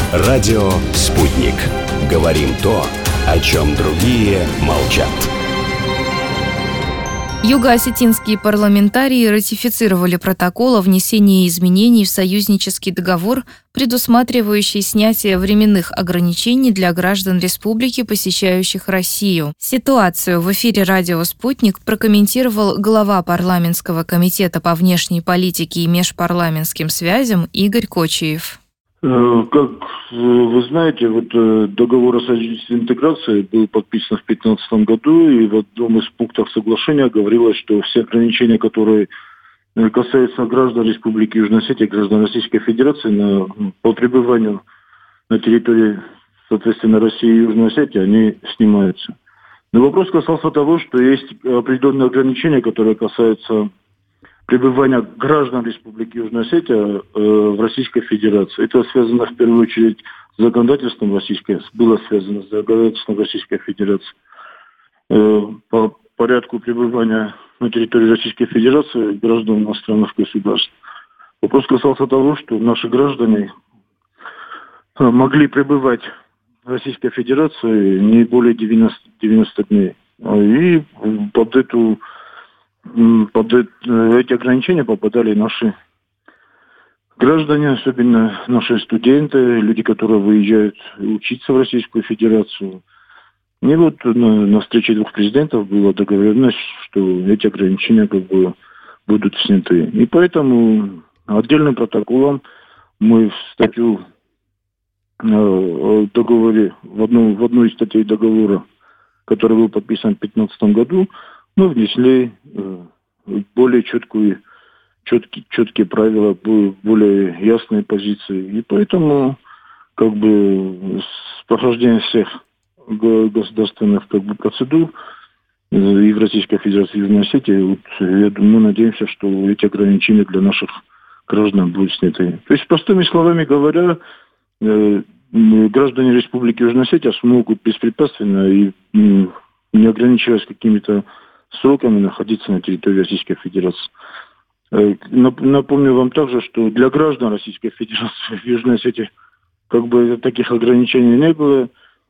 Радио «Спутник». Говорим то, о чем другие молчат. Юго-осетинские парламентарии ратифицировали протокол о внесении изменений в союзнический договор, предусматривающий снятие временных ограничений для граждан республики, посещающих Россию. Ситуацию в эфире радио «Спутник» прокомментировал глава парламентского комитета по внешней политике и межпарламентским связям Игорь Кочиев. Как вы знаете, договор о союзнической интеграции был подписан в 2015 году, и в одном из пунктов соглашения говорилось, что все ограничения, которые касаются граждан Республики Южная Осетия, граждан Российской Федерации по пребыванию на территории, соответственно, России и Южной Осетии, они снимаются. Но вопрос касался того, что есть определенные ограничения, которые касаются пребывания граждан Республики Южная Осетия в Российской Федерации. Это связано в первую очередь с законодательством было связано с законодательством Российской Федерации. По порядку пребывания на территории Российской Федерации граждан иностранных государств. Вопрос касался того, что наши граждане могли пребывать в Российской Федерации не более 90 дней. И под эти ограничения попадали наши граждане, особенно наши студенты, люди, которые выезжают учиться в Российскую Федерацию. И на встрече двух президентов была договоренность, что эти ограничения будут сняты. И поэтому отдельным протоколом мы в статью договоре, в одну из статей договора, который был подписан в 2015 году, мы внесли более четкие правила, более ясные позиции. И поэтому с прохождением всех государственных процедур и в Российской Федерации, и в Южной Осетии, мы надеемся, что эти ограничения для наших граждан будут сняты. То есть, простыми словами говоря, граждане Республики Южная Осетия смогут беспрепятственно и не ограничиваясь какими-то сроками находиться на территории Российской Федерации. Напомню вам также, что для граждан Российской Федерации в Южной Осетии таких ограничений не было.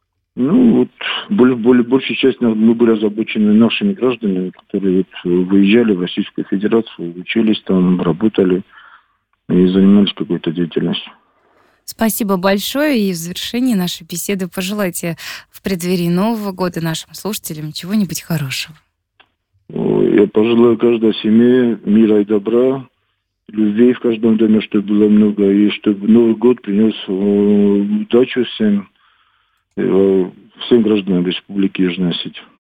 Большая часть мы были озабочены нашими гражданами, которые выезжали в Российскую Федерацию, учились там, работали и занимались какой-то деятельностью. Спасибо большое. И в завершении нашей беседы пожелайте в преддверии Нового года нашим слушателям чего-нибудь хорошего. Я пожелаю каждой семье мира и добра, любви в каждом доме, чтобы было много, и чтобы Новый год принес удачу всем гражданам Республики Южная Осетия.